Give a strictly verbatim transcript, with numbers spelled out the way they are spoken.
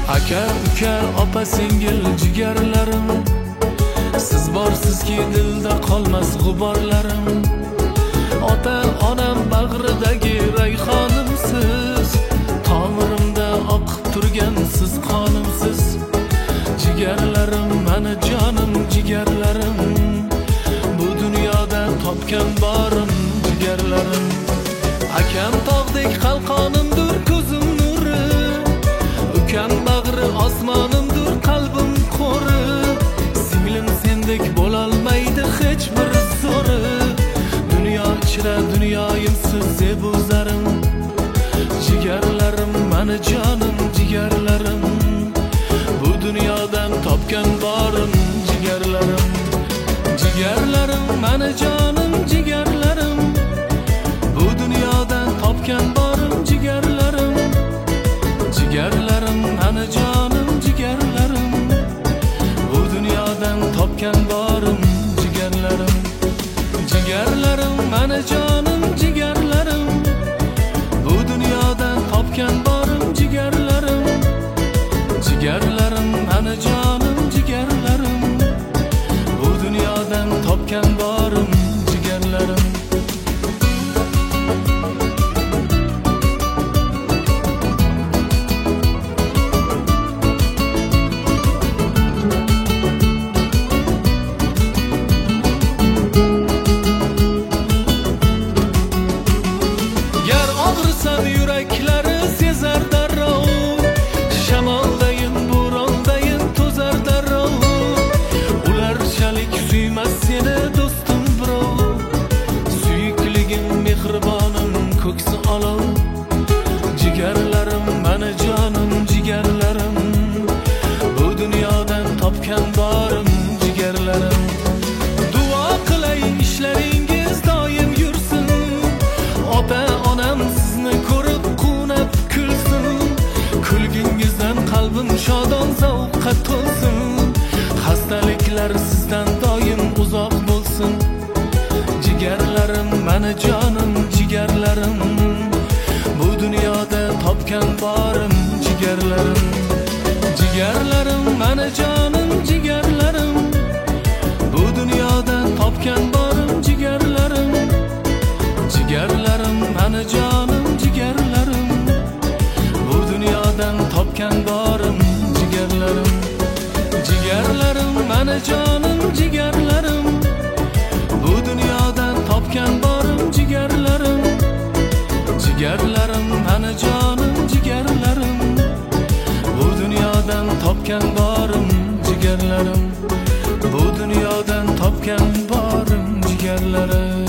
Aka, uka, opa, singil jigarlarim, siz borsizki dilda qolmas g'uborlarim. Ota onam bag'ridagi rayhonimsiz, tomirimda oqib turgan siz qonimsiz. Jigarlarim, mani jonim jigarlarim, bu dunyoda topgan borim jigarlarim. Akam tog'dek qalqonimdir, ko'zim nuri, ukam bag'ri osmonimdir, qalbim qo'ri. Singlim sendek bo'lolmaydi hech bir zo'ri, dunyo ichra dunyoyimsiz zebu zarim. Jigarlarim, mani jonim jigarlarim, bu dunyodan topgan borim jigarlarim. Jigarlarim, mani jonim jigarlarim, bu dunyodan topgan borim jigarlarim. Jigarlarim, mani jonim jigarlarim, bu dunyodan topgan borim jigarlarim. Jigarlarim, mani jonim jigarlarim, bu dunyodan topgan borim jigarlarim. Jigarlarim, mani jonim jigarlarim, bu dunyodan topgan borim jigarlarim. Gar og'risan yuraklari sezar darrov, shamoldayin bo'rondayin to'zar darrov. Ularchalik suymas seni do'stim birov, suyukligim mehribonim ko'ksi olov. Jigarlarim, mani jonim jigarlarim, bu dunyodan topgan borim jigarlarim. Duo qilay ishlaringiz doim yursin, ota onam sizni ko'rib quvnab kulsin. Kulgingizdan qalbim shodon zavqqa to'lsin, xastaliklar sizdan doim uzoq bo'lsin. Jigarlarim, mani jonim jigarlarim, bu dunyoda topgan borim jigarlarim. Jigarlarim, mani jonim jigarlarim, bu dunyoda topgan borim jigarlarim. Jigarlarim, mani jonim jigarlarim, bu dunyodan topgan borim jigarlarim. Jigarlarim, mani jonim jigarlarim, bu dunyodan topgan borim jigarlarim. Jigarlarim, mani jonim jigarlarim, bu dunyodan topgan borim jigarlarim. Bu dunyodan topgan borim jigarlarim.